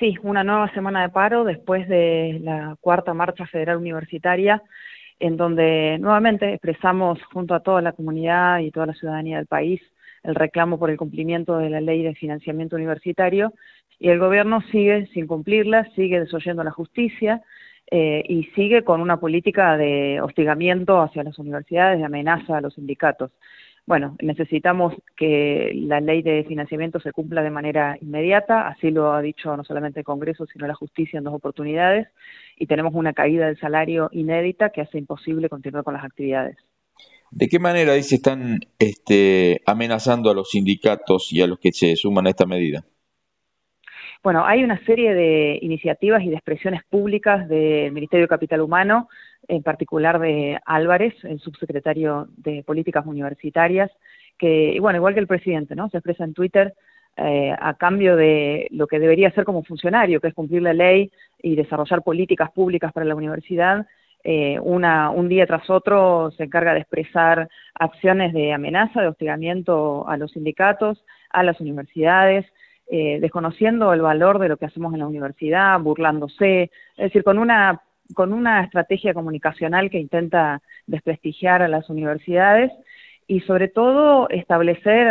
Sí, una nueva semana de paro después de la cuarta marcha federal universitaria, en donde nuevamente expresamos junto a toda la comunidad y toda la ciudadanía del país el reclamo por el cumplimiento de la ley de financiamiento universitario, y el gobierno sigue sin cumplirla, sigue desoyendo la justicia y sigue con una política de hostigamiento hacia las universidades, de amenaza a los sindicatos. Bueno, necesitamos que la ley de financiamiento se cumpla de manera inmediata, así lo ha dicho no solamente el Congreso, sino la justicia en dos oportunidades, y tenemos una caída del salario inédita que hace imposible continuar con las actividades. ¿De qué manera ahí se están amenazando a los sindicatos y a los que se suman a esta medida? Bueno, hay una serie de iniciativas y de expresiones públicas del Ministerio de Capital Humano, en particular de Álvarez, el subsecretario de Políticas Universitarias, que, bueno, igual que el presidente, ¿no? Se expresa en Twitter a cambio de lo que debería ser como funcionario, que es cumplir la ley y desarrollar políticas públicas para la universidad. Un día tras otro se encarga de expresar acciones de amenaza, de hostigamiento a los sindicatos, a las universidades, desconociendo el valor de lo que hacemos en la universidad, burlándose, es decir, con una estrategia comunicacional que intenta desprestigiar a las universidades y sobre todo establecer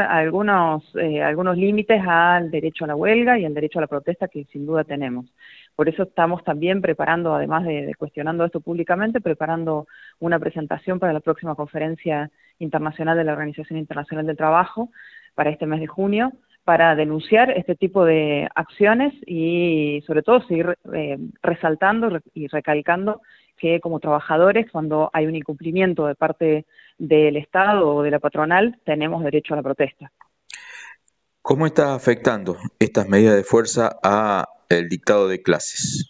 algunos límites al derecho a la huelga y al derecho a la protesta que sin duda tenemos. Por eso estamos también preparando, además de cuestionando esto públicamente, preparando una presentación para la próxima conferencia internacional de la Organización Internacional del Trabajo para este mes de junio, para denunciar este tipo de acciones y sobre todo seguir resaltando y recalcando que como trabajadores, cuando hay un incumplimiento de parte del Estado o de la patronal, tenemos derecho a la protesta. ¿Cómo está afectando estas medidas de fuerza a el dictado de clases?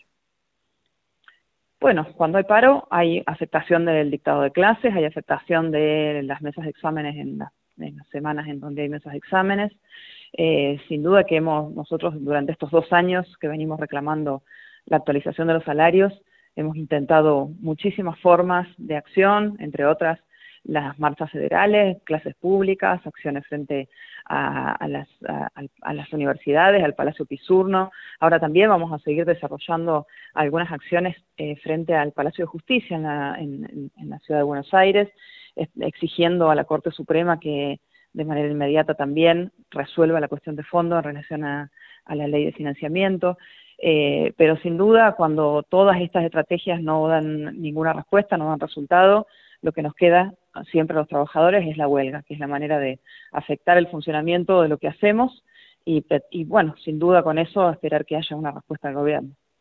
Bueno, cuando hay paro hay afectación del dictado de clases, hay afectación de las mesas de exámenes en las semanas en donde hay mesas de exámenes. Sin duda que nosotros durante estos 2 años que venimos reclamando la actualización de los salarios, hemos intentado muchísimas formas de acción, entre otras las marchas federales, clases públicas, acciones frente a las universidades, al Palacio Pisurno. Ahora también vamos a seguir desarrollando algunas acciones frente al Palacio de Justicia en la Ciudad de Buenos Aires, exigiendo a la Corte Suprema que de manera inmediata también resuelva la cuestión de fondo en relación a la ley de financiamiento. Pero sin duda, cuando todas estas estrategias no dan ninguna respuesta, no dan resultado, lo que nos queda siempre a los trabajadores es la huelga, que es la manera de afectar el funcionamiento de lo que hacemos y bueno, sin duda con eso esperar que haya una respuesta del gobierno.